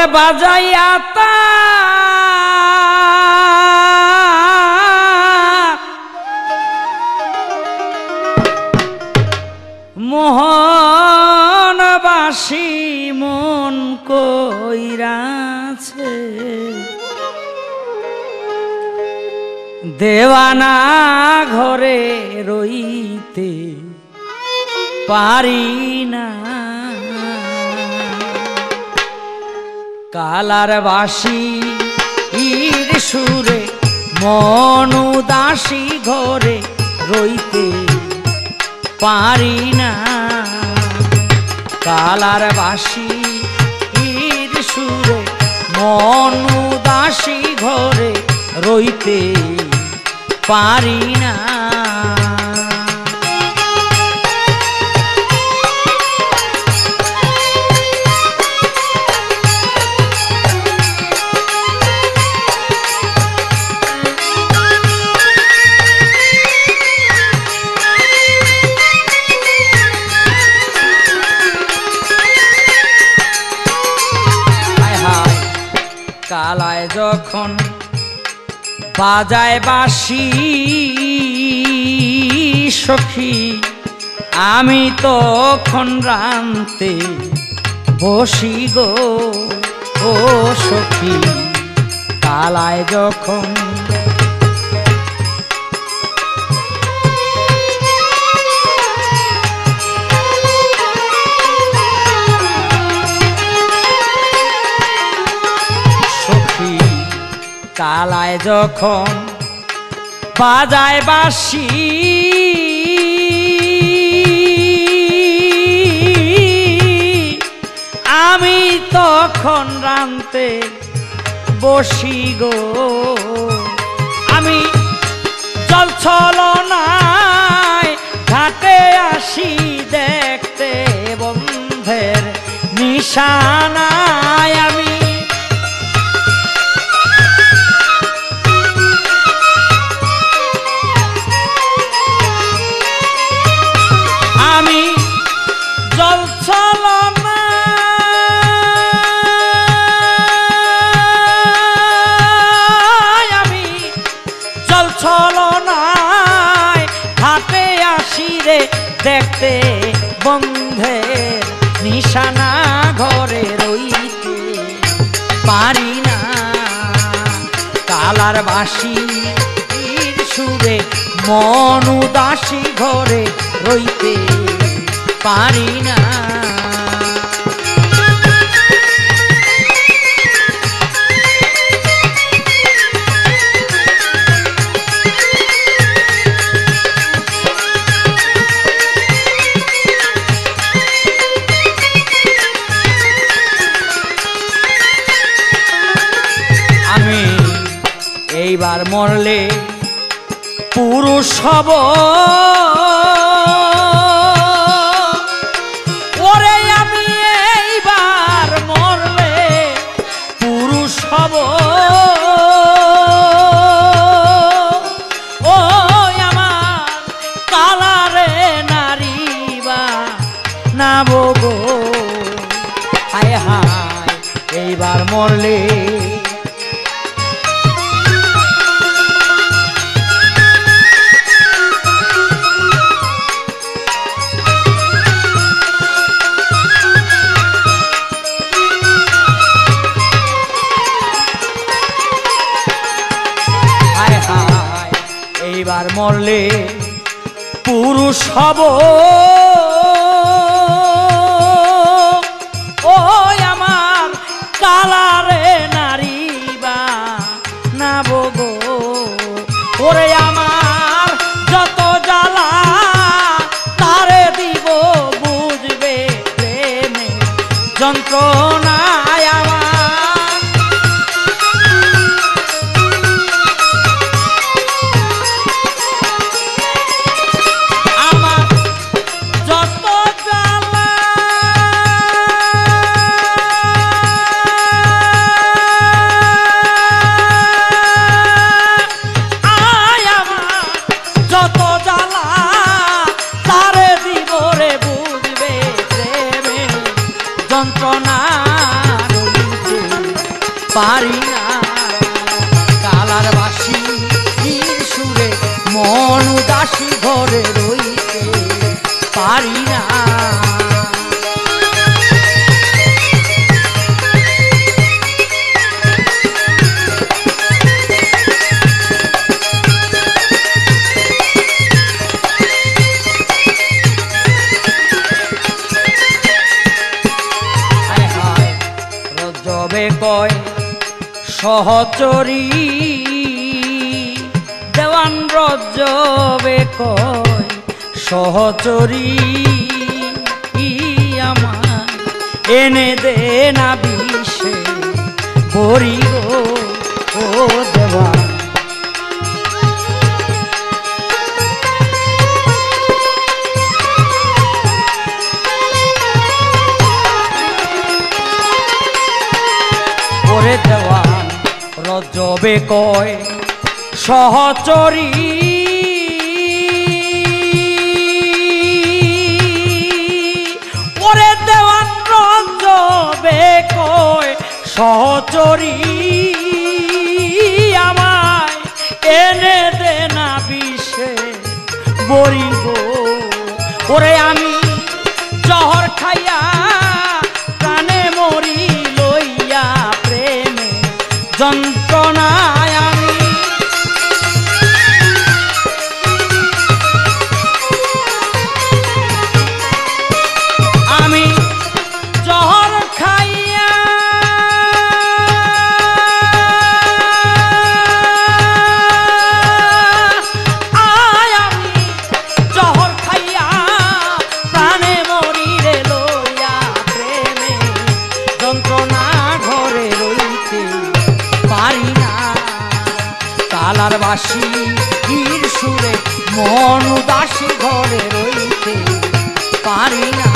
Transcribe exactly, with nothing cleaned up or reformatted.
বাজাইয়া তা মোহনবাসী মন কইরাছে দেওয়ানা ঘরে রইতে পারি না কালার বাসি ইর সুরে মন উদাসী ঘরে রইতে পারি না কালার বাসি ইর সুরে মন উদাসী ঘরে রইতে পারি না কালায় যখন বাজায় বাঁশি সখী আমি তখন রানতে বসি গো ও সখী কালায় যখন কালায় যখন বাজায় বাঁশি আমি তখন রানতে বসি গো আমি জল ছলনায় ঘাটে আসি দেখতে বন্ধের নিশানায় আমি আমি জল ছলনায় আমি জল ছলনায় হাতে আসি রে দেখতে বন্ধের নিশানা ঘরে রইতে পারি না কালার বাঁশি সুরে মন উদাসী ঘরে রইতে পারি না আমি এইবার মরলে পুরুষ হব ওরে আমি এইবার মরলে পুরুষ হব ও আমার কালারে নারী বা নাব গো হায় হায় এইবার মরলে এইবার মরলে পুরুষ হব ও আমার কালারে নারী বা নাব গো ওরে আমার যত জ্বালা তারে দিব বুঝবে প্রেমে যন্ত্রণায় আমার মন উদাসী ঘরে রইতে পারি না। রজবে কয় সহচরী, দেওয়ান রজবে কয় সহচরী, আমার এনে দে না বিষে বরি গো ও দেওয়ান। ওরে দেওয়ান রজবে কয় সহচরী, ওরে দেওয়ান রজবে কয় সহচরী, আমায় এনে দে না বিষে বরি গো। ওরে আমি জহর খাইয়া প্রাণে মরি লইয়া প্রেমে যন্ত্রণায় আমি, আমি জহর খাইয়া আয়, আমি জহর খাইয়া প্রাণে মরি রে লইয়া প্রেমে যন্ত্রণা ঘরে রইতে পারি না। কালার বাসি সুরে মন উদাসী ঘরে রইতে পারি না।